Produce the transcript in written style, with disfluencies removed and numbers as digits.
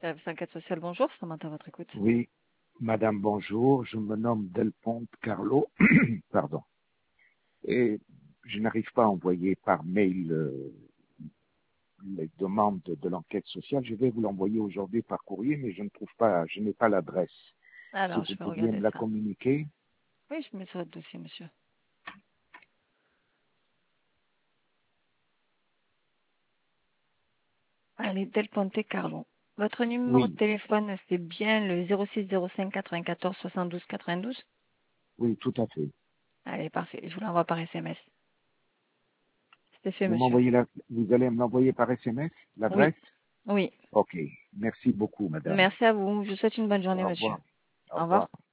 Service enquête sociale, bonjour, Samantha à votre écoute. Oui, madame, bonjour. Je me nomme Delponte Carlo. Pardon. Et je n'arrive pas à envoyer par mail les demandes de l'enquête sociale. Je vais vous l'envoyer aujourd'hui par courrier, mais je ne trouve pas, je n'ai pas l'adresse. Si Alors, vous je vais pouviez regarder me la ça. communiquer. Oui, je mets sur votre dossier, monsieur. Allez, Del Ponte Carlo. Votre numéro de Oui, téléphone, c'est bien le 06 05 94 72 92? oui, tout à fait. Allez, parfait. Je vous l'envoie par SMS. C'est fait, Vous monsieur. m'envoyez vous allez me l'envoyer par SMS, Oui, l'adresse? oui. Ok. Merci beaucoup, madame. Merci à vous. Je vous souhaite une bonne journée, Au monsieur. revoir. Au Au revoir. revoir.